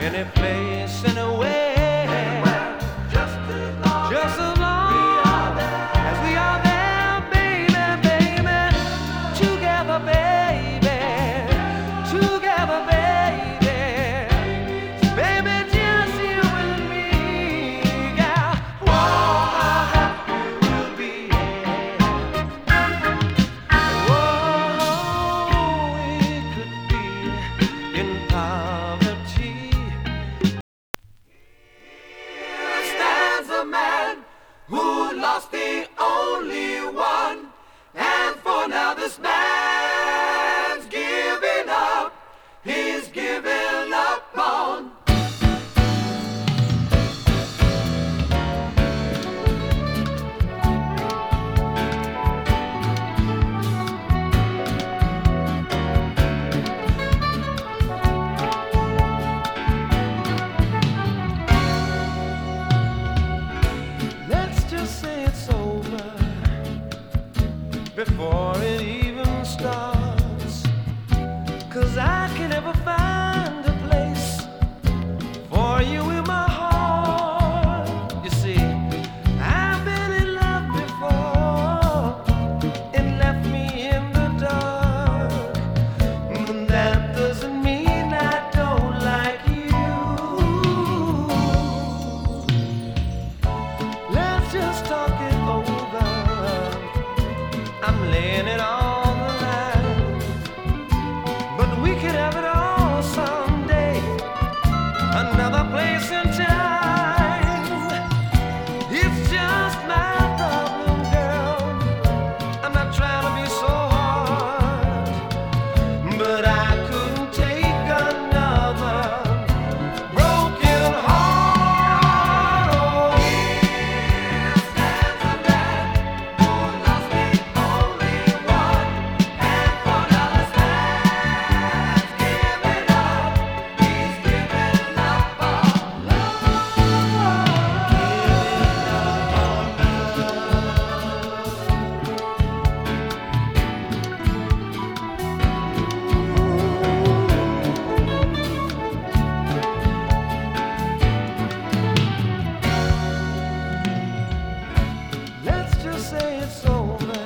any place, anywhere, just as long as we are there, baby, baby, together, baby, together, baby, baby, just you and me, girl. Whoa, we'll be whoa, we could be in poverty. Here stands a man who lost the only one, and for now this man's giving up. He's giving up on. Let's just say it's over before it even starts, 'cause I can never find a place for you in my heart. You see, I've been in love before, it left me in the dark, but that doesn't mean I don't like you. Let's just talk it over. I'm laying it on the line, but we could have it all someday, another place and time. It's just my problem, girl. I'm not trying to be so hard, but I couldn't take another broken heart. Oh, here stands a man who lost the only one, and for now this man's giving up. He's giving up on love. Let's just say it's over.